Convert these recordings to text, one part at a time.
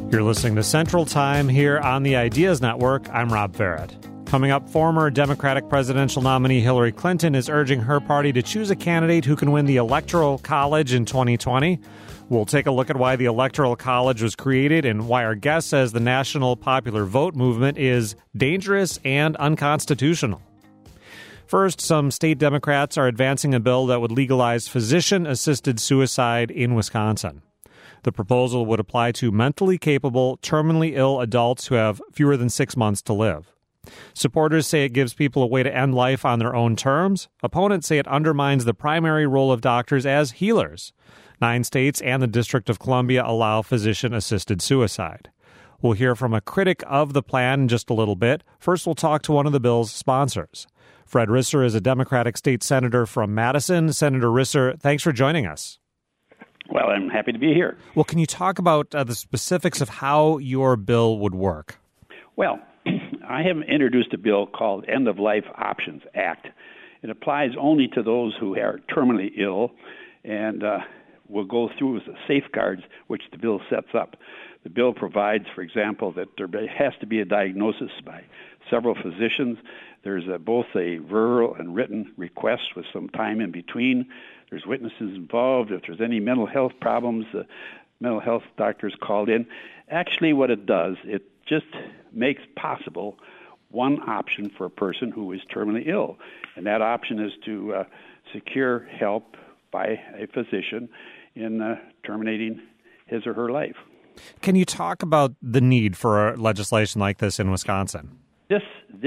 You're listening to Central Time here on the Ideas Network. I'm Rob Barrett. Coming up, former Democratic presidential nominee Hillary Clinton is urging her party to choose a candidate who can win the Electoral College in 2020. We'll take a look at why the Electoral College was created and why our guest says the national popular vote movement is dangerous and unconstitutional. First, some state Democrats are advancing a bill that would legalize physician-assisted suicide in Wisconsin. The proposal would apply to mentally capable, terminally ill adults who have fewer than 6 months to live. Supporters say it gives people a way to end life on their own terms. Opponents say it undermines the primary role of doctors as healers. 9 states and the District of Columbia allow physician-assisted suicide. We'll hear from a critic of the plan in just a little bit. First, we'll talk to one of the bill's sponsors. Fred Risser is a Democratic state senator from Madison. Senator Risser, thanks for joining us. Well, I'm happy to be here. Well, can you talk about the specifics of how your bill would work? Well, I have introduced a bill called End of Life Options Act. It applies only to those who are terminally ill, and will go through the safeguards which the bill sets up. The bill provides, for example, that there has to be a diagnosis by several physicians. There's both a verbal and written request with some time in between. There's witnesses involved. If there's any mental health problems, the mental health doctor's called in. Actually, what it does, it just makes possible one option for a person who is terminally ill, and that option is to secure help by a physician in terminating his or her life. Can you talk about the need for legislation like this in Wisconsin? This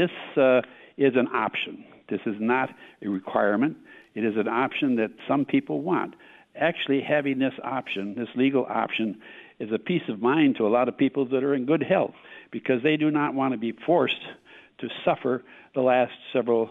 is an option. This is not a requirement. It is an option that some people want. Actually, having this option, this legal option, is a peace of mind to a lot of people that are in good health because they do not want to be forced to suffer the last several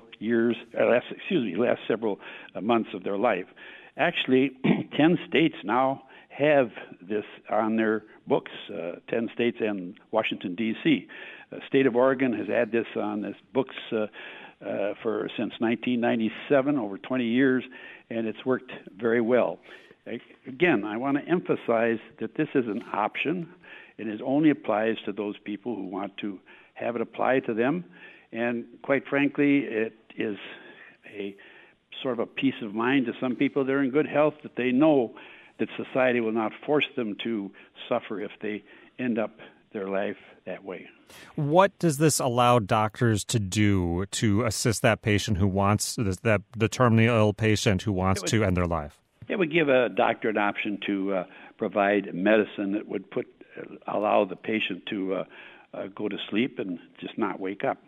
months of their life. Actually, 10 states now have this on their books, 10 states and Washington, D.C. The state of Oregon has had this on its books since 1997, over 20 years, and it's worked very well. Again, I want to emphasize that this is an option. It only applies to those people who want to have it apply to them, and quite frankly, it is a sort of a peace of mind to some people that are in good health, that they know that society will not force them to suffer if they end up their life that way. What does this allow doctors to do to assist that patient who wants, the terminally ill patient who wants to end their life? It would give a doctor an option to provide medicine that would allow the patient to go to sleep and just not wake up.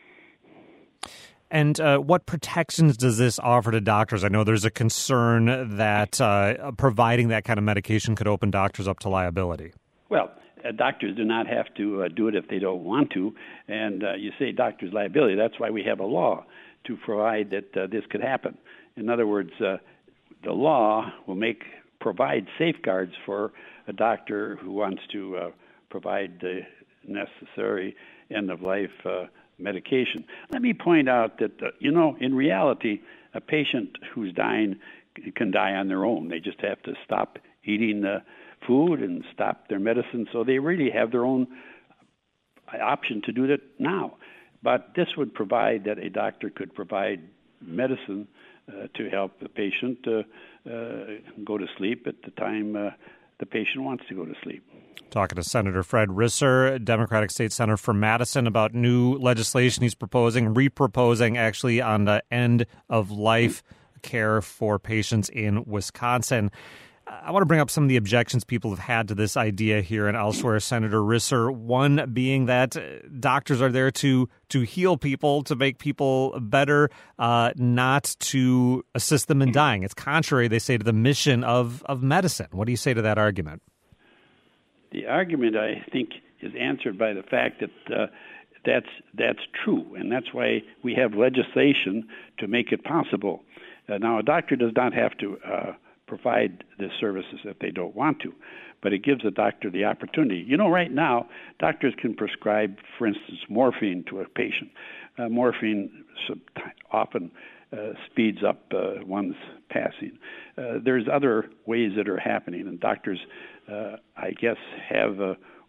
And what protections does this offer to doctors? I know there's a concern that providing that kind of medication could open doctors up to liability. Well, doctors do not have to do it if they don't want to. And you say doctors' liability. That's why we have a law to provide that this could happen. In other words, the law will provide safeguards for a doctor who wants to provide the necessary end-of-life medication. Let me point out that, in reality, a patient who's dying can die on their own. They just have to stop eating food and stop their medicine, so they really have their own option to do that now. But this would provide that a doctor could provide medicine to help the patient go to sleep at the time the patient wants to go to sleep. Talking to Senator Fred Risser, Democratic State Senator from Madison, about new legislation he's reproposing actually on the end-of-life care for patients in Wisconsin. I want to bring up some of the objections people have had to this idea here and elsewhere, Senator Risser. One being that doctors are there to heal people, to make people better, not to assist them in dying. It's contrary, they say, to the mission of medicine. What do you say to that argument? The argument, I think, is answered by the fact that that's true, and that's why we have legislation to make it possible. Now, a doctor does not have to provide the services if they don't want to, but it gives a doctor the opportunity. Right now, doctors can prescribe, for instance, morphine to a patient. Morphine often speeds up one's passing. There's other ways that are happening, and doctors, I guess, have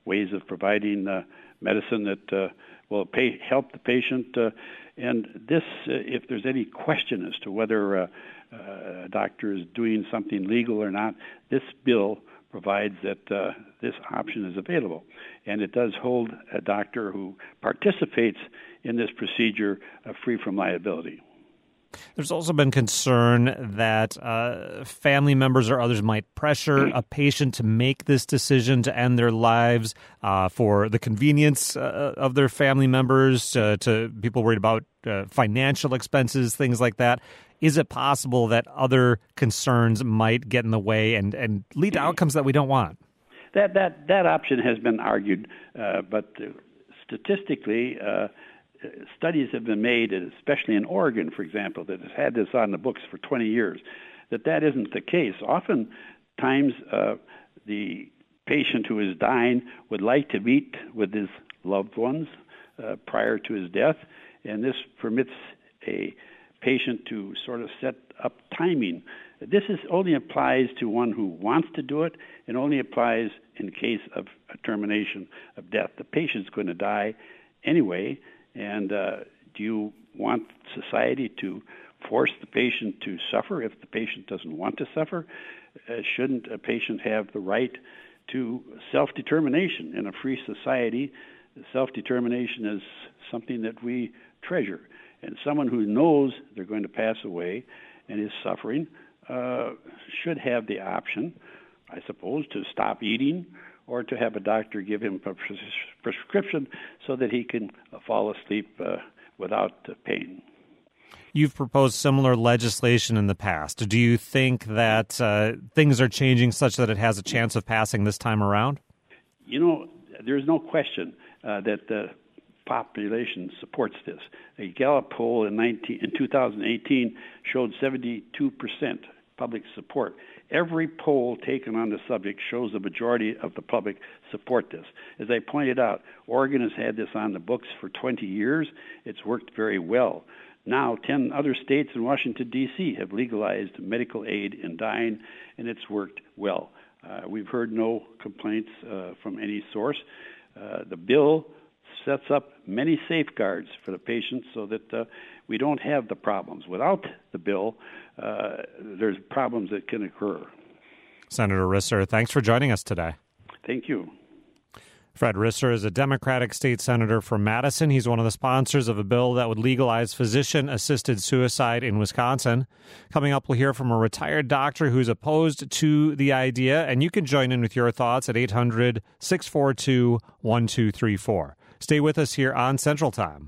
ways of providing medicine that will help the patient. And this, if there's any question as to whether a doctor is doing something legal or not, this bill provides that this option is available. And it does hold a doctor who participates in this procedure free from liability. There's also been concern that family members or others might pressure a patient to make this decision to end their lives for the convenience of their family members, to people worried about financial expenses, things like that. Is it possible that other concerns might get in the way and lead to outcomes that we don't want? That option has been argued, but statistically, studies have been made, especially in Oregon, for example, that has had this on the books for 20 years, that isn't the case. Oftentimes, the patient who is dying would like to meet with his loved ones prior to his death, and this permits a patient to sort of set up timing. This only applies to one who wants to do it, and only applies in case of a termination of death. The patient's going to die anyway. And do you want society to force the patient to suffer if the patient doesn't want to suffer? Shouldn't a patient have the right to self-determination? In a free society, self-determination is something that we treasure. And someone who knows they're going to pass away and is suffering should have the option, I suppose, to stop eating, or to have a doctor give him a prescription so that he can fall asleep without pain. You've proposed similar legislation in the past. Do you think that things are changing such that it has a chance of passing this time around? You know, there's no question that the population supports this. A Gallup poll in 2018 showed 72% public support. Every poll taken on the subject shows the majority of the public support this. As I pointed out, Oregon has had this on the books for 20 years. It's worked very well. Now, 10 other states and Washington, D.C. have legalized medical aid in dying, and it's worked well. We've heard no complaints from any source. The bill sets up many safeguards for the patients so that we don't have the problems. Without the bill, there's problems that can occur. Senator Risser, thanks for joining us today. Thank you. Fred Risser is a Democratic state senator from Madison. He's one of the sponsors of a bill that would legalize physician-assisted suicide in Wisconsin. Coming up, we'll hear from a retired doctor who's opposed to the idea, and you can join in with your thoughts at 800-642-1234. Stay with us here on Central Time.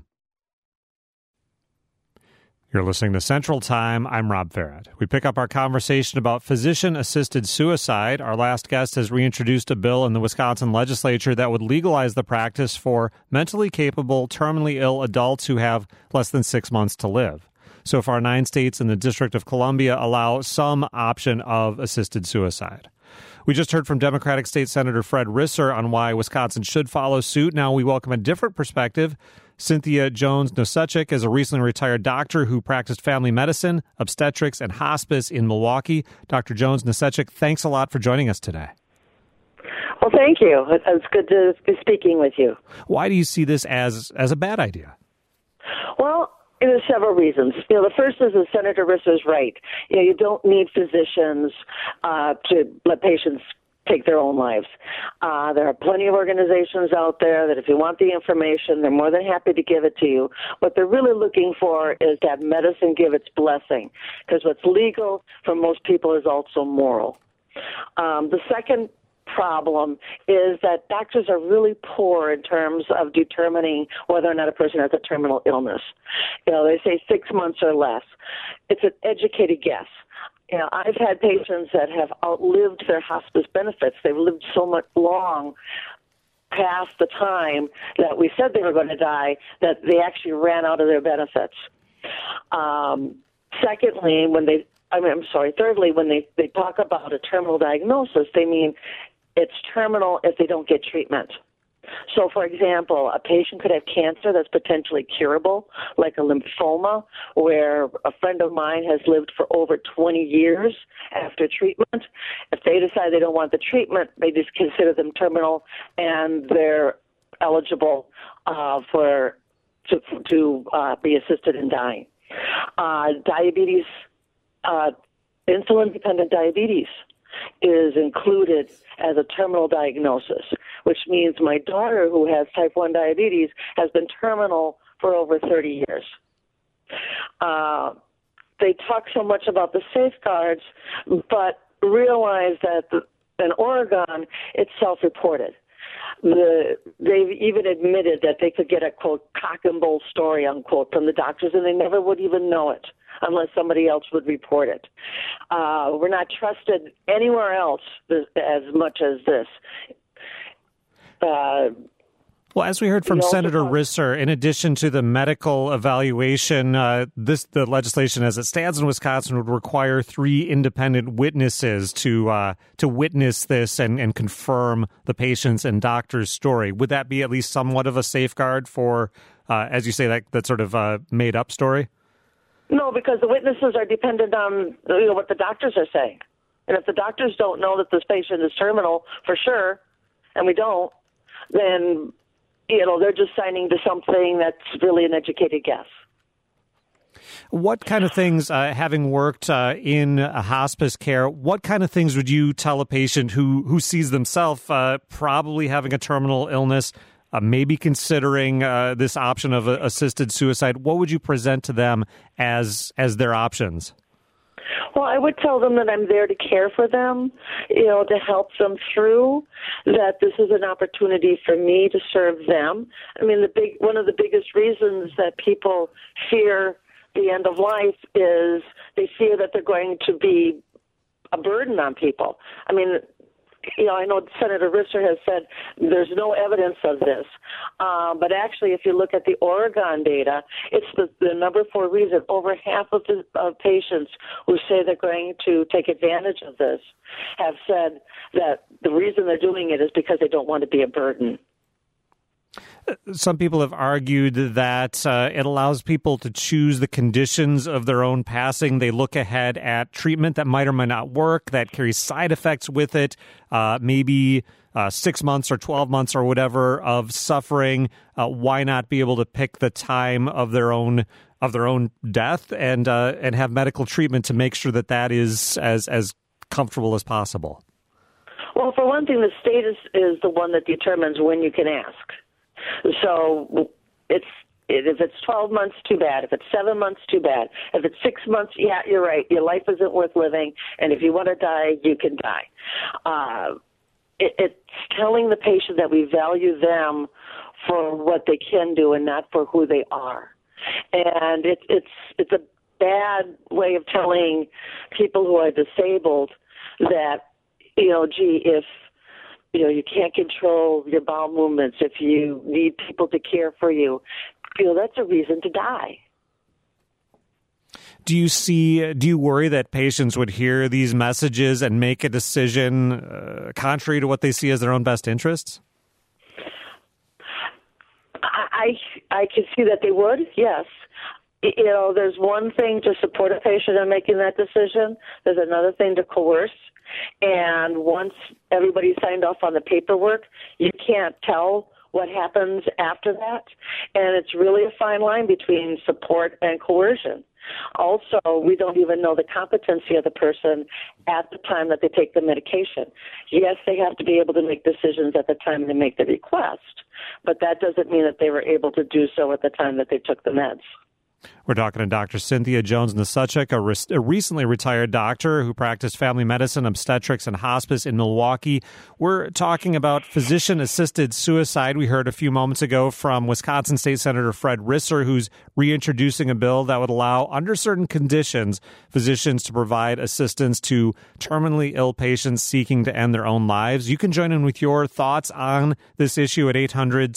You're listening to Central Time. I'm Rob Farrett. We pick up our conversation about physician-assisted suicide. Our last guest has reintroduced a bill in the Wisconsin legislature that would legalize the practice for mentally capable, terminally ill adults who have less than 6 months to live. So far, 9 states and the District of Columbia allow some option of assisted suicide. We just heard from Democratic State Senator Fred Risser on why Wisconsin should follow suit. Now we welcome a different perspective. Cynthia Jones-Nosechik is a recently retired doctor who practiced family medicine, obstetrics, and hospice in Milwaukee. Dr. Jones-Nosechik, thanks a lot for joining us today. Well, thank you. It's good to be speaking with you. Why do you see this as a bad idea? Well, there's several reasons. The first is that Senator Risser's right. You don't need physicians to let patients take their own lives. There are plenty of organizations out there that if you want the information, they're more than happy to give it to you. What they're really looking for is to have medicine give its blessing, because what's legal for most people is also moral. The second problem is that doctors are really poor in terms of determining whether or not a person has a terminal illness. They say 6 months or less. It's an educated guess. I've had patients that have outlived their hospice benefits. They've lived so much long past the time that we said they were going to die that they actually ran out of their benefits. Thirdly, when they talk about a terminal diagnosis, they mean it's terminal if they don't get treatment. So, for example, a patient could have cancer that's potentially curable, like a lymphoma, where a friend of mine has lived for over 20 years after treatment. If they decide they don't want the treatment, they just consider them terminal, and they're eligible to be assisted in dying. Diabetes, insulin-dependent diabetes is included as a terminal diagnosis, which means my daughter, who has type 1 diabetes, has been terminal for over 30 years. They talk so much about the safeguards, but realize that in Oregon, it's self-reported. They've even admitted that they could get a, quote, cock and bull story, unquote, from the doctors, and they never would even know it unless somebody else would report it. We're not trusted anywhere else as much as this. Well, as we heard from Senator Risser, in addition to the medical evaluation, the legislation as it stands in Wisconsin would require 3 independent witnesses to witness this and confirm the patient's and doctor's story. Would that be at least somewhat of a safeguard for, as you say, that sort of made-up story? No, because the witnesses are dependent on what the doctors are saying. And if the doctors don't know that this patient is terminal for sure, and we don't, then they're just signing to something that's really an educated guess. What kind of things, having worked in hospice care, what kind of things would you tell a patient who sees themselves probably having a terminal illness, maybe considering this option of assisted suicide? What would you present to them as their options? Well, I would tell them that I'm there to care for them, to help them through, that this is an opportunity for me to serve them. I mean, one of the biggest reasons that people fear the end of life is they fear that they're going to be a burden on people. I mean, I know Senator Risser has said there's no evidence of this. But actually, if you look at the Oregon data, it's the number 4 reason. Over half of patients who say they're going to take advantage of this have said that the reason they're doing it is because they don't want to be a burden. Some people have argued that it allows people to choose the conditions of their own passing. They look ahead at treatment that might or might not work, that carries side effects with it, maybe 6 months or 12 months or whatever of suffering. Why not be able to pick the time of their own death and have medical treatment to make sure that is as comfortable as possible? Well, for one thing, the state is the one that determines when you can ask. So if it's 12 months, too bad. If it's 7 months, too bad. If it's 6 months, yeah, you're right. Your life isn't worth living, and if you want to die, you can die. It's telling the patient that we value them for what they can do and not for who they are. And it's a bad way of telling people who are disabled that, if you can't control your bowel movements, if you need people to care for you, that's a reason to die. Do you worry that patients would hear these messages and make a decision contrary to what they see as their own best interests? I can see that they would, yes. There's one thing to support a patient in making that decision. There's another thing to coerce. And once everybody signed off on the paperwork, you can't tell what happens after that. And it's really a fine line between support and coercion. Also, we don't even know the competency of the person at the time that they take the medication. Yes, they have to be able to make decisions at the time they make the request, but that doesn't mean that they were able to do so at the time that they took the meds. We're talking to Dr. Cynthia Jones-Nasuchek, a recently retired doctor who practiced family medicine, obstetrics, and hospice in Milwaukee. We're talking about physician-assisted suicide. We heard a few moments ago from Wisconsin State Senator Fred Risser, who's reintroducing a bill that would allow, under certain conditions, physicians to provide assistance to terminally ill patients seeking to end their own lives. You can join in with your thoughts on this issue at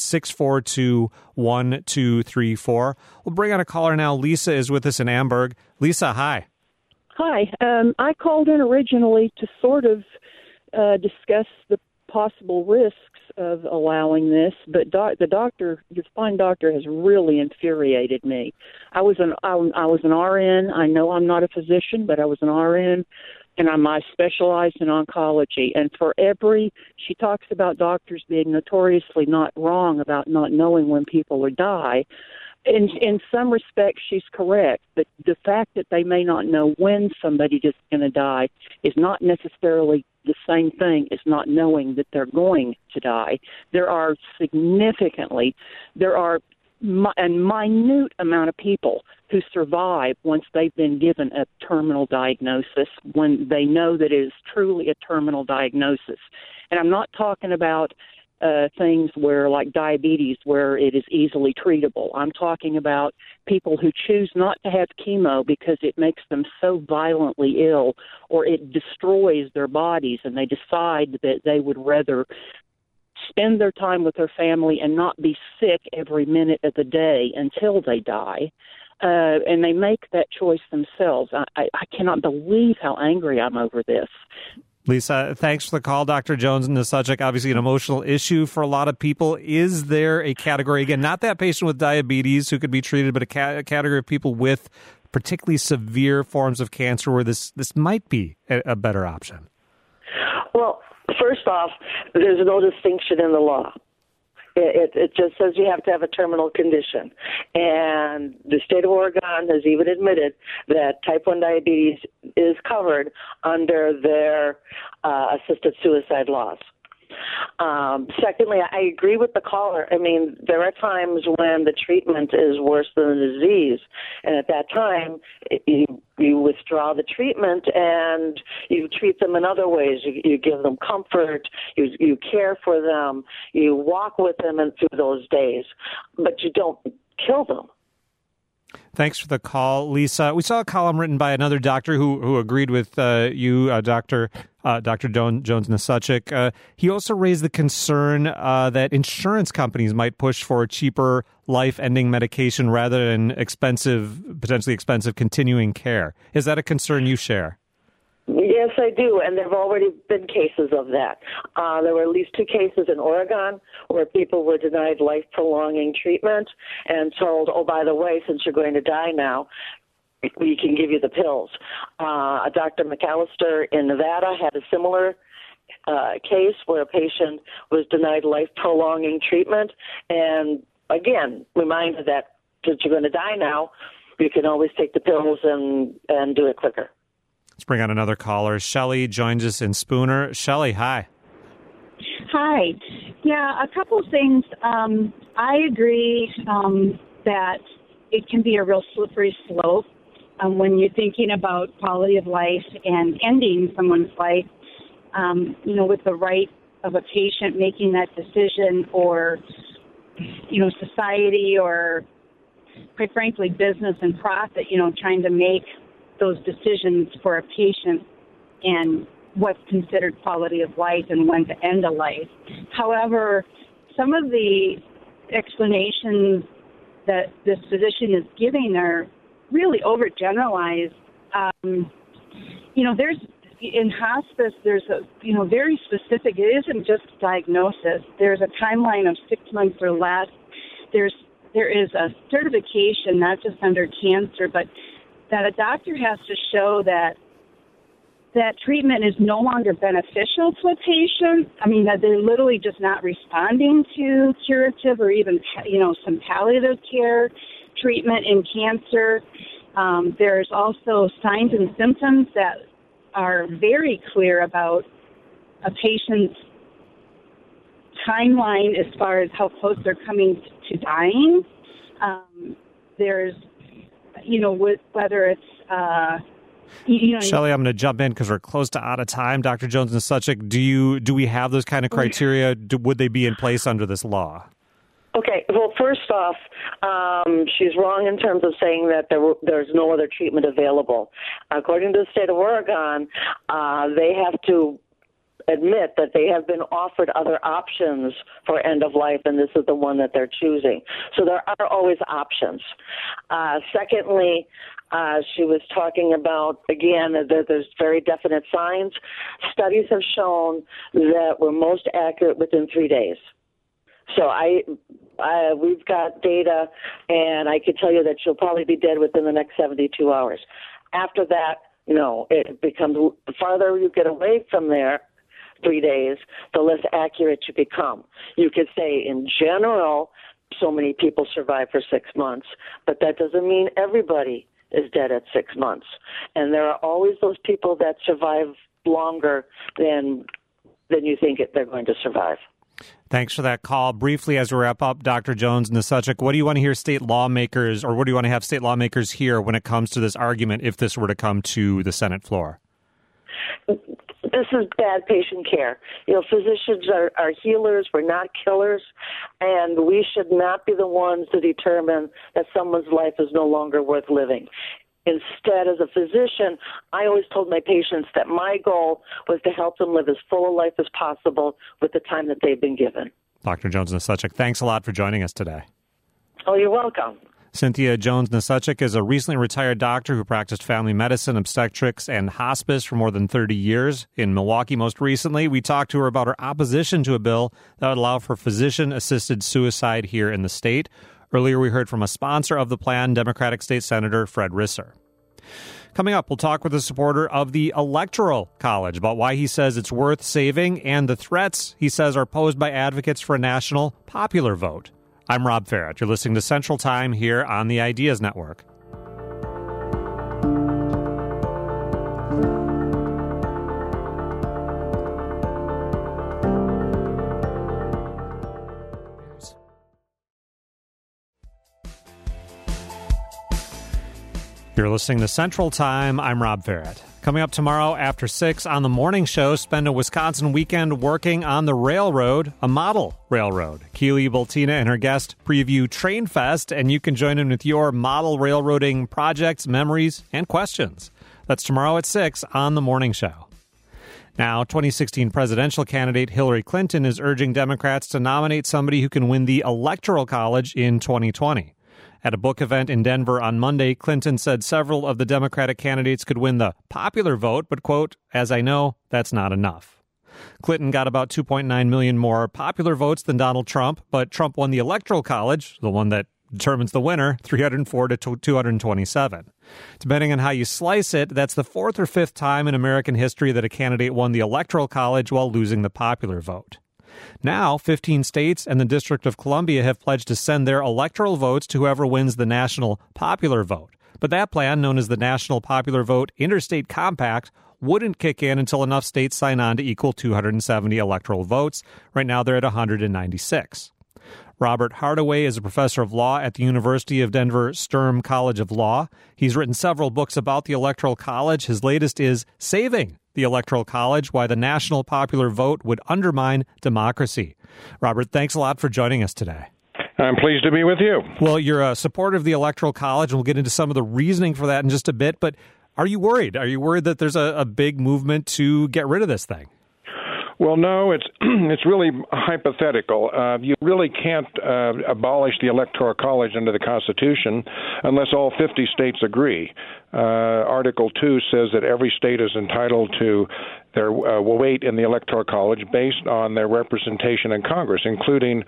800-642-1234. We'll bring on a caller now. Lisa is with us in Amberg. Lisa, hi. Hi. I called in originally to sort of discuss the possible risks of allowing this, but the doctor, your fine doctor, has really infuriated me. I was an RN. I know I'm not a physician, but I was an RN, and I specialized in oncology. And she talks about doctors being notoriously not wrong about not knowing when people will die. In some respects, she's correct, but the fact that they may not know when somebody is going to die is not necessarily the same thing as not knowing that they're going to die. There are a minute amount of people who survive once they've been given a terminal diagnosis, when they know that it is truly a terminal diagnosis. And I'm not talking about things where, like diabetes, where it is easily treatable. I'm talking about people who choose not to have chemo because it makes them so violently ill, or it destroys their bodies, and they decide that they would rather spend their time with their family and not be sick every minute of the day until they die. And they make that choice themselves. I cannot believe how angry I'm over this. Lisa, thanks for the call. Dr. Jones-Nosujik, obviously an emotional issue for a lot of people. Is there a category, again, not that patient with diabetes who could be treated, but a category of people with particularly severe forms of cancer where this might be a better option? Well, first off, there's no distinction in the law. It just says you have to have a terminal condition. And the state of Oregon has even admitted that type 1 diabetes is covered under their assisted suicide laws. Secondly, I agree with the caller. I mean, there are times when the treatment is worse than the disease, and at that time, you withdraw the treatment and you treat them in other ways. You give them comfort, you care for them, you walk with them through those days, but you don't kill them. Thanks for the call, Lisa. We saw a column written by another doctor who agreed with you, Dr. Jones-Nosujik. He also raised the concern that insurance companies might push for a cheaper life-ending medication rather than potentially expensive continuing care. Is that a concern you share? Yes, I do, and there have already been cases of that. There were at least 2 cases in Oregon where people were denied life-prolonging treatment and told, oh, by the way, since you're going to die now, we can give you the pills. Dr. McAllister in Nevada had a similar case where a patient was denied life-prolonging treatment, and again, reminded that since you're going to die now, you can always take the pills and do it quicker. Let's bring on another caller. Shelley joins us in Spooner. Shelley, hi. Hi. Yeah, a couple of things. I agree that it can be a real slippery slope when you're thinking about quality of life and ending someone's life, with the right of a patient making that decision, or, society, or quite frankly, business and profit, trying to make those decisions for a patient and what's considered quality of life and when to end a life. However, some of the explanations that this physician is giving are really overgeneralized. There's in hospice, there's a very specific. It isn't just diagnosis. There's a timeline of 6 months or less. There is a certification, not just under cancer, but that a doctor has to show that treatment is no longer beneficial to a patient. I mean, that they're literally just not responding to curative or even, some palliative care treatment in cancer. There's also signs and symptoms that are very clear about a patient's timeline as far as how close they're coming to dying. There's whether it's, Shelley, I'm going to jump in because we're close to out of time. Dr. Jones-Nosujik, do we have those kind of criteria? Would they be in place under this law? Okay. Well, first off, she's wrong in terms of saying that there's no other treatment available. According to the state of Oregon, they have to admit that they have been offered other options for end of life, and this is the one that they're choosing. So there are always options. Secondly, she was talking about, again, that there's very definite signs. Studies have shown that we're most accurate within 3 days. So we've got data, and I could tell you that she'll probably be dead within the next 72 hours. After that, it becomes, the farther you get away from there, 3 days, the less accurate you become. You could say, in general, so many people survive for 6 months, but that doesn't mean everybody is dead at 6 months. And there are always those people that survive longer than you think they're going to survive. Thanks for that call. Briefly, as we wrap up, Dr. Jones-Nosachik, what do you want to hear state lawmakers, or what do you want to have state lawmakers hear when it comes to this argument, if this were to come to the Senate floor? This is bad patient care. Physicians are healers. We're not killers. And we should not be the ones to determine that someone's life is no longer worth living. Instead, as a physician, I always told my patients that my goal was to help them live as full a life as possible with the time that they've been given. Dr. Jones-Nosachik, thanks a lot for joining us today. Oh, you're welcome. Cynthia Jones-Nosachik is a recently retired doctor who practiced family medicine, obstetrics, and hospice for more than 30 years. In Milwaukee most recently, we talked to her about her opposition to a bill that would allow for physician-assisted suicide here in the state. Earlier, we heard from a sponsor of the plan, Democratic State Senator Fred Risser. Coming up, we'll talk with a supporter of the Electoral College about why he says it's worth saving and the threats he says are posed by advocates for a national popular vote. I'm Rob Ferrett. You're listening to Central Time here on the Ideas Network. You're listening to Central Time. I'm Rob Ferrett. Coming up tomorrow after 6 on the morning show, spend a Wisconsin weekend working on the railroad, a model railroad. Keely Bultina and her guest preview TrainFest, and you can join in with your model railroading projects, memories, and questions. That's tomorrow at 6 on the morning show. Now, 2016 presidential candidate Hillary Clinton is urging Democrats to nominate somebody who can win the Electoral College in 2020. At a book event in Denver on Monday, Clinton said several of the Democratic candidates could win the popular vote, but, quote, as I know, that's not enough. Clinton got about 2.9 million more popular votes than Donald Trump, but Trump won the Electoral College, the one that determines the winner, 304 to 227. Depending on how you slice it, that's the fourth or fifth time in American history that a candidate won the Electoral College while losing the popular vote. Now, 15 states and the District of Columbia have pledged to send their electoral votes to whoever wins the national popular vote. But that plan, known as the National Popular Vote Interstate Compact, wouldn't kick in until enough states sign on to equal 270 electoral votes. Right now, they're at 196. Robert Hardaway is a professor of law at the University of Denver Sturm College of Law. He's written several books about the Electoral College. His latest is Saving the Electoral College, Why the National Popular Vote Would Undermine Democracy. Robert, thanks a lot for joining us today. I'm pleased to be with you. Well, you're a supporter of the Electoral College, and we'll get into some of the reasoning for that in just a bit, but are you worried? Are you worried that there's a big movement to get rid of this thing? Well, no, it's really hypothetical. You really can't abolish the Electoral College under the Constitution unless all 50 states agree. Article 2 says that every state is entitled to their weight in the Electoral College based on their representation in Congress, including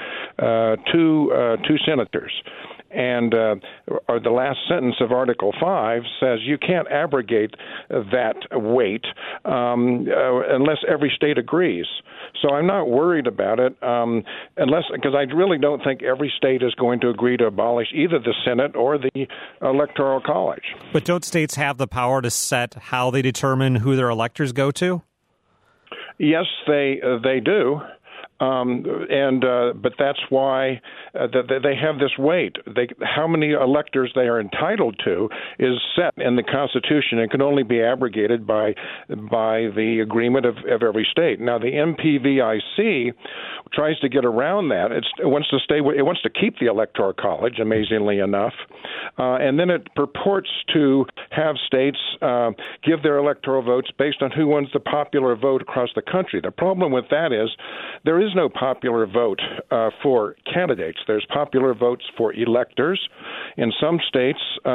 two senators. And the last sentence of Article 5 says you can't abrogate that weight unless every state agrees. So I'm not worried about it because I really don't think every state is going to agree to abolish either the Senate or the Electoral College. But don't states have the power to set how they determine who their electors go to? Yes, they do. But that's why they have this weight. How many electors they are entitled to is set in the Constitution and can only be abrogated by the agreement of every state. Now, the MPVIC tries to get around that. It wants to keep the Electoral College, amazingly enough, and then it purports to have states give their electoral votes based on who wins the popular vote across the country. The problem with that is there is no popular vote for candidates. There's popular votes for electors. In some states,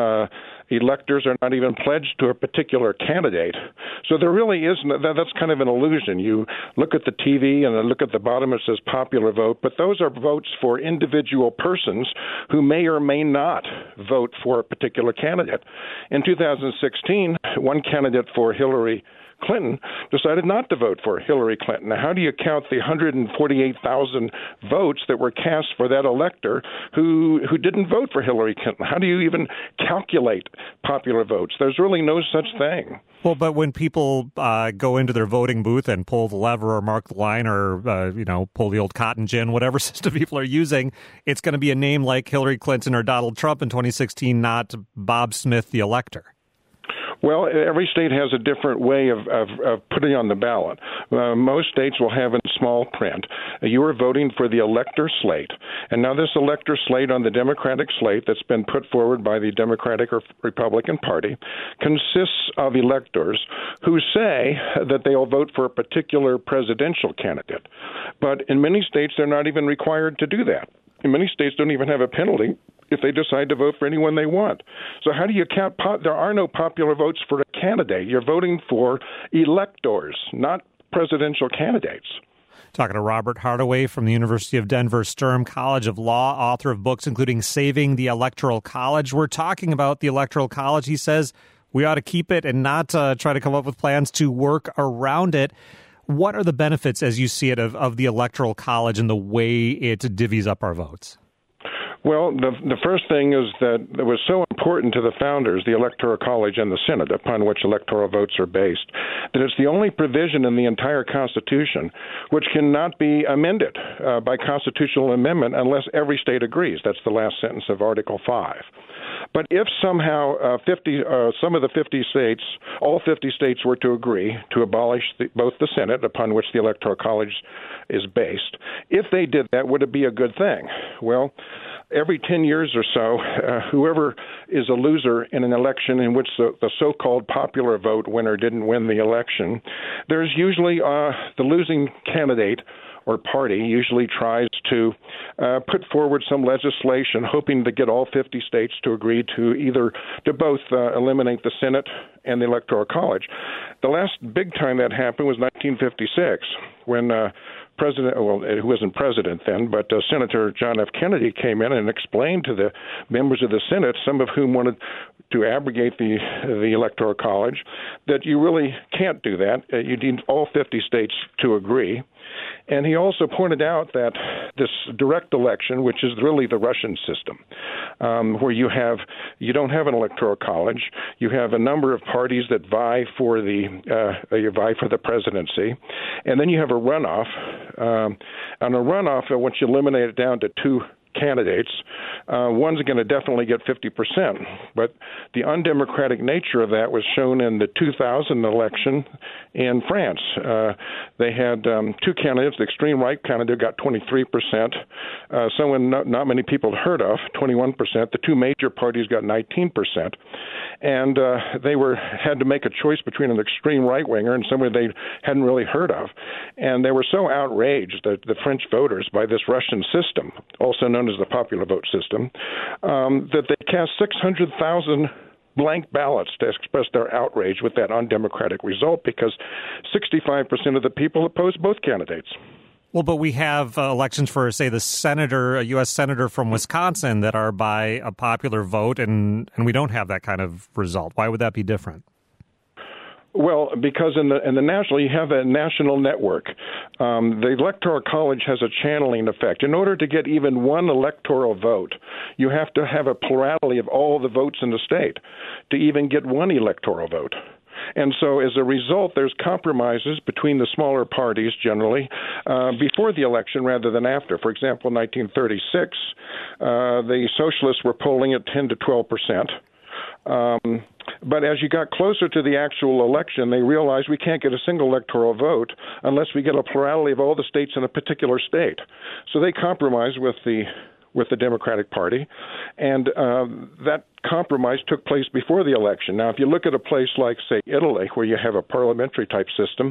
electors are not even pledged to a particular candidate. So there really isn't. That's kind of an illusion. You look at the TV and look at the bottom, it says popular vote, but those are votes for individual persons who may or may not vote for a particular candidate. In 2016, one candidate for Hillary Clinton decided not to vote for Hillary Clinton. Now, how do you count the 148,000 votes that were cast for that elector who didn't vote for Hillary Clinton? How do you even calculate popular votes? There's really no such thing. Well, but when people go into their voting booth and pull the lever or mark the line or, pull the old cotton gin, whatever system people are using, it's going to be a name like Hillary Clinton or Donald Trump in 2016, not Bob Smith, the elector. Well, every state has a different way of putting on the ballot. Most states will have in small print, you are voting for the elector slate. And now this elector slate on the Democratic slate that's been put forward by the Democratic or Republican Party consists of electors who say that they'll vote for a particular presidential candidate. But in many states, they're not even required to do that. In many states, don't even have a penalty if they decide to vote for anyone they want. So how do you count? There are no popular votes for a candidate. You're voting for electors, not presidential candidates. Talking to Robert Hardaway from the University of Denver Sturm College of Law, author of books including Saving the Electoral College. We're talking about the Electoral College. He says we ought to keep it and not try to come up with plans to work around it. What are the benefits, as you see it, of the Electoral College and the way it divvies up our votes? Well, the first thing is that it was so important to the founders, the Electoral College and the Senate, upon which electoral votes are based, that it's the only provision in the entire Constitution which cannot be amended by constitutional amendment unless every state agrees. That's the last sentence of Article 5. But if somehow some of the 50 states, all 50 states were to agree to abolish both the Senate, upon which the Electoral College is based, if they did that, would it be a good thing? Well, every 10 years or so, whoever is a loser in an election in which the so-called popular vote winner didn't win the election, there's usually the losing candidate or party usually tries to put forward some legislation hoping to get all 50 states to agree to both eliminate the Senate and the Electoral College. The last big time that happened was 1956 when who wasn't president then, but Senator John F. Kennedy came in and explained to the members of the Senate, some of whom wanted to abrogate the Electoral College, that you really can't do that. You need all 50 states to agree. And he also pointed out that this direct election, which is really the Russian system, where you don't have an electoral college, you have a number of parties that vie for the presidency, and then you have a runoff. On a runoff, once you eliminate it down to two candidates, one's going to definitely get 50%. But the undemocratic nature of that was shown in the 2000 election in France. They had two candidates. The extreme right candidate got 23%. Someone not many people had heard of, 21%. The two major parties got 19%. And they had to make a choice between an extreme right-winger and someone they hadn't really heard of. And they were so outraged, the French voters, by this Russian system, also known as the popular vote system, that they cast 600,000 blank ballots to express their outrage with that undemocratic result because 65% of the people opposed both candidates. Well, but we have elections for, say, a U.S. senator from Wisconsin that are by a popular vote, and we don't have that kind of result. Why would that be different? Well, because in the national, you have a national network. The Electoral College has a channeling effect. In order to get even one electoral vote, you have to have a plurality of all the votes in the state to even get one electoral vote. And so as a result, there's compromises between the smaller parties generally before the election rather than after. For example, in 1936, the socialists were polling at 10 to 12%. But as you got closer to the actual election, they realized we can't get a single electoral vote unless we get a plurality of all the states in a particular state. So they compromised with the Democratic Party, and that compromise took place before the election. Now, if you look at a place like, say, Italy, where you have a parliamentary type system,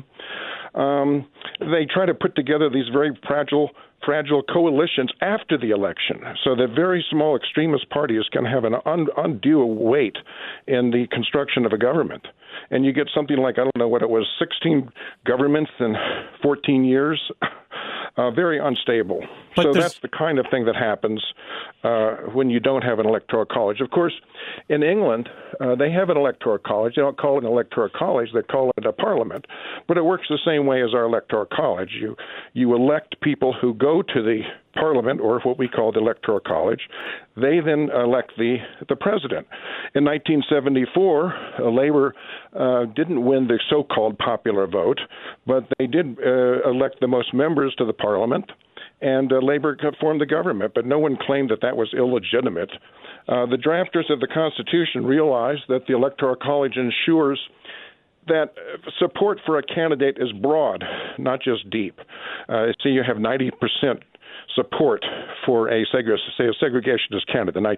they try to put together these very fragile coalitions after the election, so that very small extremist parties can have an undue weight in the construction of a government. And you get something like, I don't know what it was, 16 governments in 14 years. Very unstable. So that's the kind of thing that happens when you don't have an electoral college. Of course, in England, they have an electoral college. They don't call it an electoral college. They call it a parliament. But it works the same way as our electoral college. You elect people who go to the parliament, or what we call the electoral college. They then elect the president. In 1974, Labor didn't win the so-called popular vote, but they did elect the most members to the parliament, and Labor formed the government, but no one claimed that was illegitimate. The drafters of the Constitution realized that the Electoral College ensures that support for a candidate is broad, not just deep. So you have 90% support for a segregationist candidate in the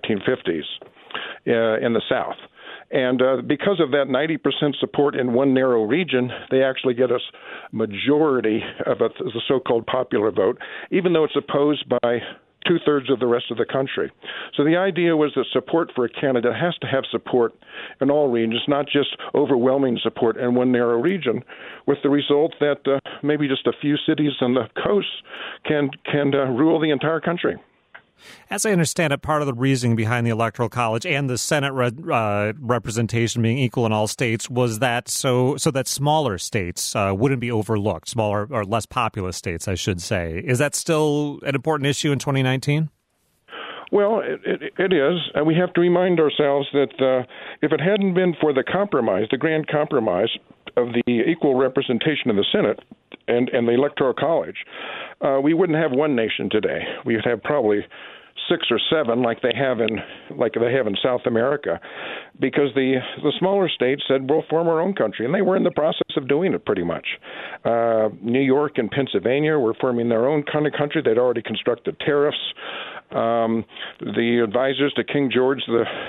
1950s in the South. And because of that 90% support in one narrow region, they actually get a majority of the so-called popular vote, even though it's opposed by two-thirds of the rest of the country. So the idea was that support for a candidate has to have support in all regions, not just overwhelming support in one narrow region, with the result that maybe just a few cities on the coast can rule the entire country. As I understand it, part of the reasoning behind the Electoral College and the Senate representation being equal in all states was that so that smaller states wouldn't be overlooked, smaller or less populous states, I should say. Is that still an important issue in 2019? Well, it is. And we have to remind ourselves that if it hadn't been for the compromise, the grand compromise of the equal representation in the Senate and the Electoral College, we wouldn't have one nation today. We would have probably 6 or 7 like they have in South America, because the smaller states said, we'll form our own country, and they were in the process of doing it pretty much. New York and Pennsylvania were forming their own kind of country. They'd already constructed tariffs. The advisors to King George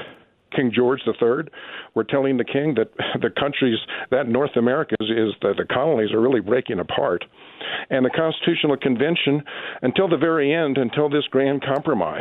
III were telling the king that the countries that North America is that the colonies are really breaking apart. And the Constitutional Convention, until the very end, until this grand compromise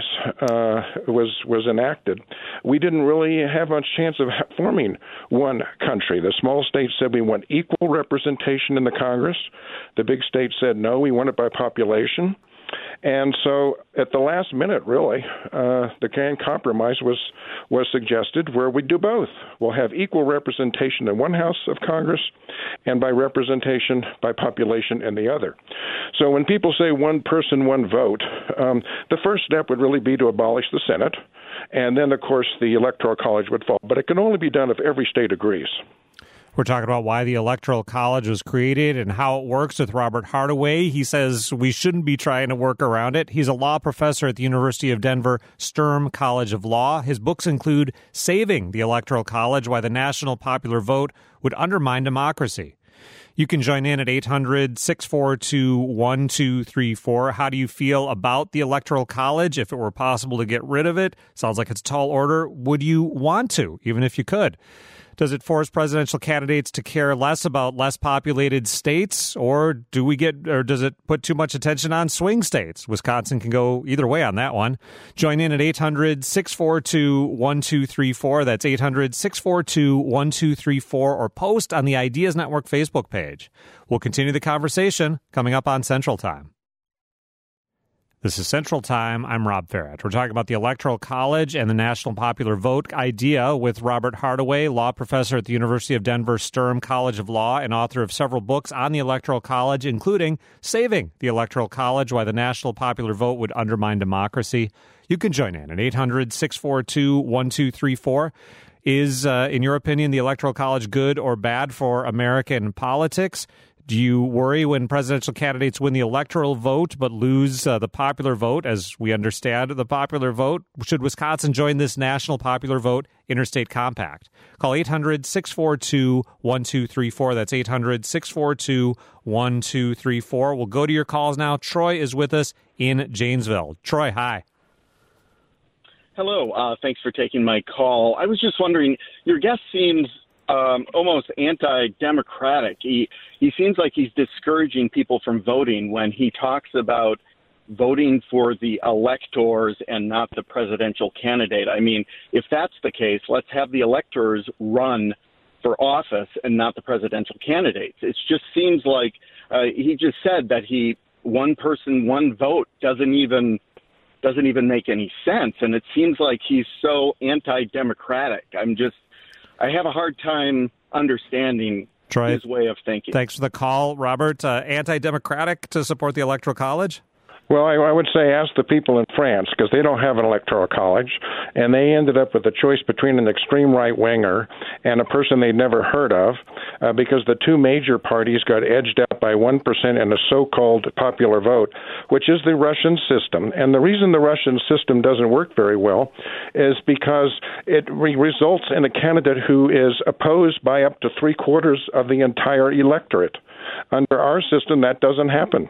was enacted, we didn't really have much chance of forming one country. The small states said we want equal representation in the Congress. The big states said no, we want it by population. And so at the last minute, really, the grand compromise was suggested where we do both. We'll have equal representation in one house of Congress and by representation by population in the other. So when people say one person, one vote, the first step would really be to abolish the Senate. And then, of course, the Electoral College would fall. But it can only be done if every state agrees. We're talking about why the Electoral College was created and how it works with Robert Hardaway. He says we shouldn't be trying to work around it. He's a law professor at the University of Denver Sturm College of Law. His books include Saving the Electoral College, Why the National Popular Vote Would Undermine Democracy. You can join in at 800-642-1234. How do you feel about the Electoral College? If it were possible to get rid of it, sounds like it's a tall order. Would you want to, even if you could? Does it force presidential candidates to care less about less populated states, or does it put too much attention on swing states? Wisconsin can go either way on that one. Join in at 800-642-1234. That's 800-642-1234, or post on the Ideas Network Facebook page. We'll continue the conversation coming up on Central Time. This is Central Time. I'm Rob Ferret. We're talking about the Electoral College and the National Popular Vote idea with Robert Hardaway, law professor at the University of Denver Sturm College of Law and author of several books on the Electoral College, including Saving the Electoral College, Why the National Popular Vote Would Undermine Democracy. You can join in at 800-642-1234. Is, in your opinion, the Electoral College good or bad for American politics? Do you worry when presidential candidates win the electoral vote but lose the popular vote, as we understand the popular vote? Should Wisconsin join this national popular vote interstate compact? Call 800-642-1234. That's 800-642-1234. We'll go to your calls now. Troy is with us in Janesville. Troy, hi. Hello. Thanks for taking my call. I was just wondering, your guest seems almost anti-democratic. He seems like he's discouraging people from voting when he talks about voting for the electors and not the presidential candidate. I mean, if that's the case, let's have the electors run for office and not the presidential candidates. It just seems like he just said that one person, one vote doesn't even make any sense. And it seems like he's so anti-democratic. I have a hard time understanding Troy, his way of thinking. Thanks for the call, Robert. Anti-democratic to support the Electoral College? Well, I would say ask the people in France, because they don't have an electoral college, and they ended up with a choice between an extreme right-winger and a person they'd never heard of, because the two major parties got edged out by 1% in a so-called popular vote, which is the Russian system. And the reason the Russian system doesn't work very well is because it results in a candidate who is opposed by up to three-quarters of the entire electorate. Under our system, that doesn't happen.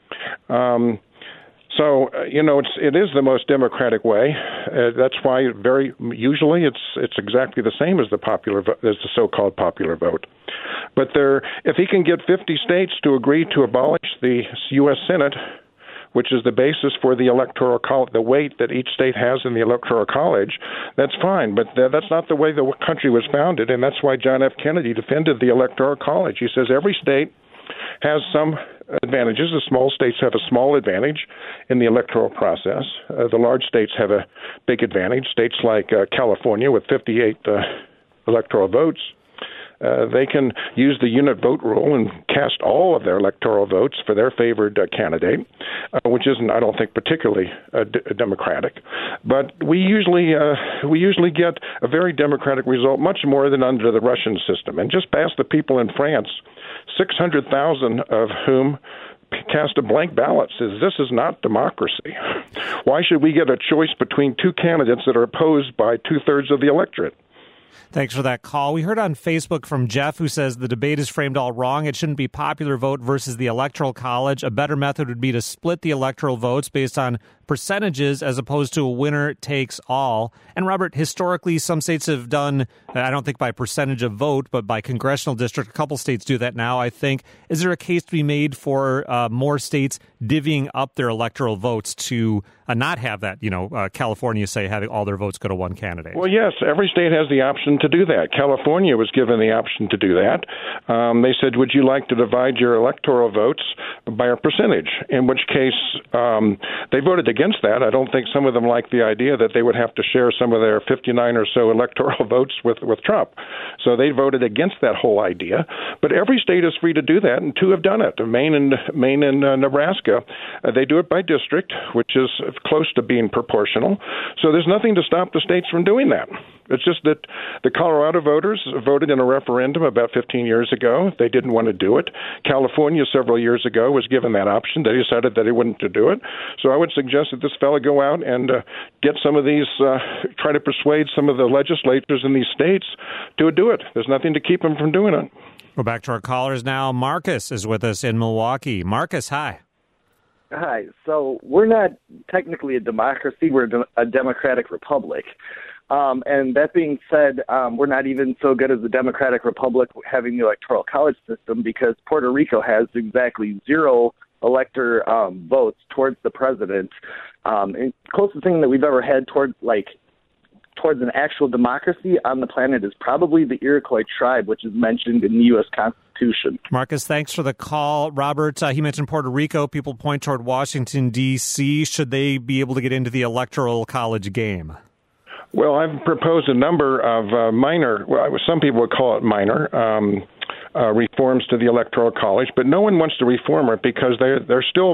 So, it is the most democratic way. That's why very usually it's exactly the same as the so-called popular vote. But if he can get 50 states to agree to abolish the U.S. Senate, which is the basis for the electoral college, the weight that each state has in the electoral college, that's fine. But that's not the way the country was founded, and that's why John F. Kennedy defended the electoral college. He says every state has some advantages. The small states have a small advantage in the electoral process. The large states have a big advantage. States like California with 58 electoral votes, they can use the unit vote rule and cast all of their electoral votes for their favored candidate, which isn't, I don't think, particularly democratic. But we usually get a very democratic result, much more than under the Russian system. And just ask the people in France, 600,000 of whom cast a blank ballot, says this is not democracy. Why should we get a choice between two candidates that are opposed by two-thirds of the electorate? Thanks for that call. We heard on Facebook from Jeff, who says the debate is framed all wrong. It shouldn't be popular vote versus the Electoral College. A better method would be to split the electoral votes based on percentages as opposed to a winner takes all. And Robert, historically, some states have done, I don't think by percentage of vote, but by congressional district. A couple states do that now, I think. Is there a case to be made for more states divvying up their electoral votes to not have that, California, say, having all their votes go to one candidate? Well, yes, every state has the option to do that. California was given the option to do that. They said, would you like to divide your electoral votes by a percentage? In which case, they voted against that. I don't think some of them liked the idea that they would have to share some of their 59 or so electoral votes with Trump. So they voted against that whole idea. But every state is free to do that, and two have done it. Maine and Nebraska, they do it by district, which is close to being proportional. So there's nothing to stop the states from doing that. It's just that the Colorado voters voted in a referendum about 15 years ago. They didn't want to do it. California several years ago was given that option. They decided that they wouldn't do it. So I would suggest that this fellow go out and get some of these, try to persuade some of the legislators in these states to do it. There's nothing to keep them from doing it. We're back to our callers now. Marcus is with us in Milwaukee. Marcus, hi. Hi. So we're not technically a democracy. We're a democratic republic. And that being said, we're not even so good as a democratic republic having the electoral college system, because Puerto Rico has exactly 0 elector votes towards the president. And closest thing that we've ever had towards an actual democracy on the planet is probably the Iroquois tribe, which is mentioned in the U.S. Constitution. Marcus, thanks for the call. Robert, he mentioned Puerto Rico. People point toward Washington, D.C. Should they be able to get into the electoral college game? Well, I've proposed a number of minor, some people would call it minor, reforms to the Electoral College, but no one wants to reform it because they're still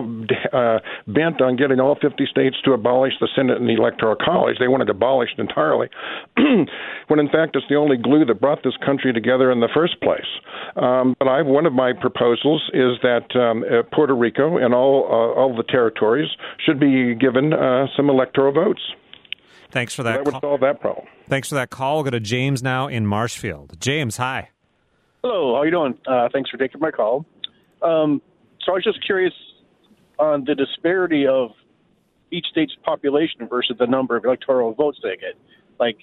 bent on getting all 50 states to abolish the Senate and the Electoral College. They want it abolished entirely, when in fact it's the only glue that brought this country together in the first place. But one of my proposals is that Puerto Rico and all the territories should be given some electoral votes. Thanks for that. That would solve that problem. Thanks for that call. We'll go to James now in Marshfield. James, hi. Hello, how you doing? Thanks for taking my call. So I was just curious on the disparity of each state's population versus the number of electoral votes they get. Like,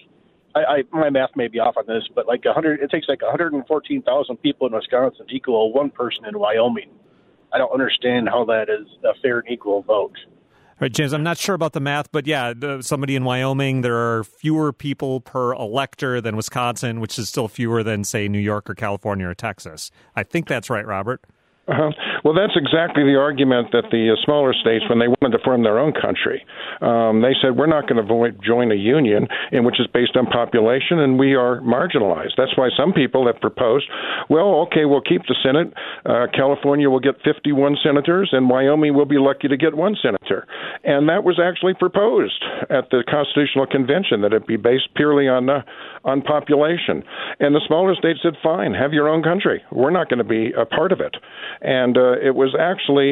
my math may be off on this, but it takes 114,000 people in Wisconsin to equal one person in Wyoming. I don't understand how that is a fair and equal vote. All right, James, I'm not sure about the math, but yeah, somebody in Wyoming, there are fewer people per elector than Wisconsin, which is still fewer than, say, New York or California or Texas. I think that's right, Robert. Well, that's exactly the argument that the smaller states, when they wanted to form their own country, they said, we're not going to join a union which is based on population, and we are marginalized. That's why some people have proposed, well, okay, we'll keep the Senate. California will get 51 senators, and Wyoming will be lucky to get one senator. And that was actually proposed at the Constitutional Convention, that it be based purely on population. And the smaller states said, fine, have your own country. We're not going to be a part of it. And it was actually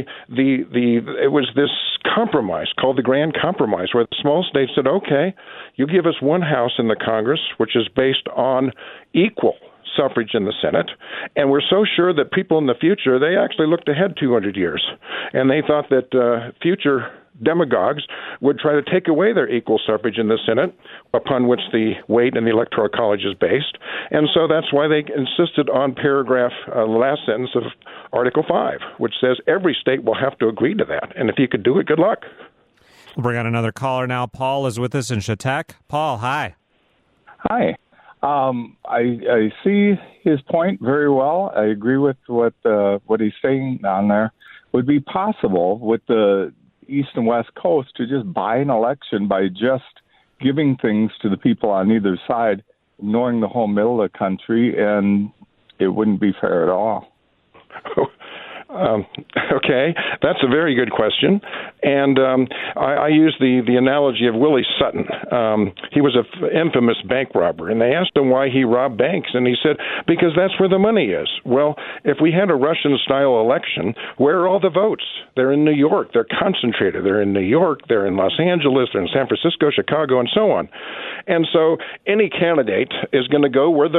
it was this compromise called the Grand Compromise, where the small states said, okay, you give us one house in the Congress, which is based on equal suffrage in the Senate, and we're so sure that people in the future, they actually looked ahead 200 years, and they thought that future demagogues would try to take away their equal suffrage in the Senate, upon which the weight in the Electoral College is based. And so that's why they insisted on last sentence of Article 5, which says every state will have to agree to that. And if you could do it, good luck. We'll bring on another caller now. Paul is with us in Chautauqua. Paul, hi. Hi. I see his point very well. I agree with what he's saying on there. Would be possible with the East and West Coast to just buy an election by just giving things to the people on either side, ignoring the whole middle of the country, and it wouldn't be fair at all. Okay, that's a very good question. And I use the analogy of Willie Sutton. He was an infamous bank robber, and they asked him why he robbed banks, and he said, because that's where the money is. Well, if we had a Russian-style election, where are all the votes? They're in New York. They're concentrated. They're in New York. They're in Los Angeles. They're in San Francisco, Chicago, and so on. And so any candidate is going to go where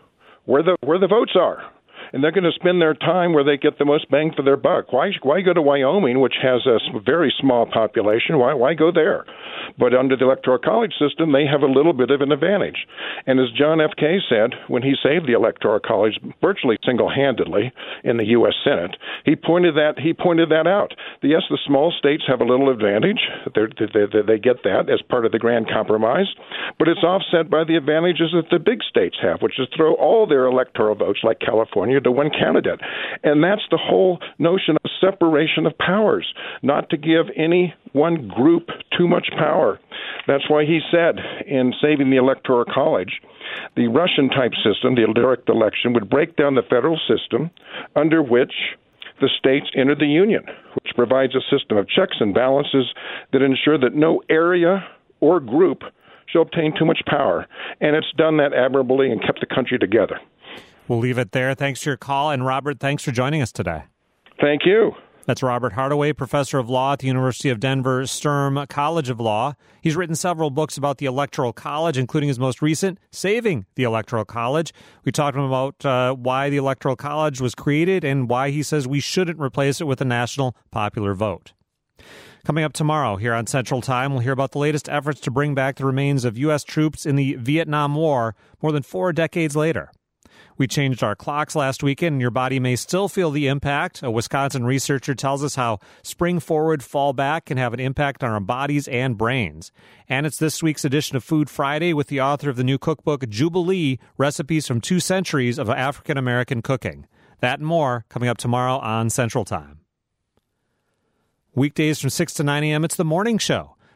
the votes are. And they're going to spend their time where they get the most bang for their buck. Why go to Wyoming, which has a very small population? Why go there? But under the Electoral College system, they have a little bit of an advantage. And as John F. Kennedy said, when he saved the Electoral College virtually single-handedly in the U.S. Senate, he pointed that out. Yes, the small states have a little advantage. They get that as part of the Grand Compromise. But it's offset by the advantages that the big states have, which is throw all their electoral votes, like California, to one candidate. And that's the whole notion of separation of powers, not to give any one group too much power. That's why he said in saving the Electoral College, the Russian-type system, the direct election, would break down the federal system under which the states enter the Union, which provides a system of checks and balances that ensure that no area or group shall obtain too much power. And it's done that admirably and kept the country together. We'll leave it there. Thanks for your call. And Robert, thanks for joining us today. Thank you. That's Robert Hardaway, professor of law at the University of Denver Sturm College of Law. He's written several books about the Electoral College, including his most recent, Saving the Electoral College. We talked to him about why the Electoral College was created and why he says we shouldn't replace it with a national popular vote. Coming up tomorrow here on Central Time, we'll hear about the latest efforts to bring back the remains of U.S. troops in the Vietnam War more than 4 decades later. We changed our clocks last weekend, and your body may still feel the impact. A Wisconsin researcher tells us how spring forward, fall back can have an impact on our bodies and brains. And it's this week's edition of Food Friday with the author of the new cookbook, Jubilee, Recipes from 2 Centuries of African-American Cooking. That and more coming up tomorrow on Central Time. Weekdays from 6 to 9 a.m., it's The Morning Show.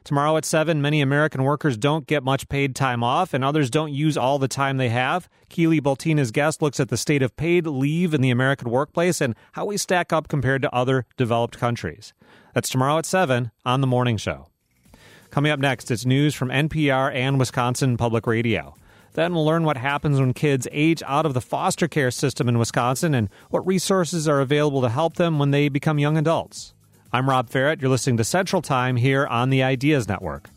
Tomorrow at 7, many American workers don't get much paid time off, and others don't use all the time they have. Keely Boltina's guest looks at the state of paid leave in the American workplace and how we stack up compared to other developed countries. That's tomorrow at 7 on The Morning Show. Coming up next, it's news from NPR and Wisconsin Public Radio. Then we'll learn what happens when kids age out of the foster care system in Wisconsin and what resources are available to help them when they become young adults. I'm Rob Ferrett. You're listening to Central Time here on the Ideas Network.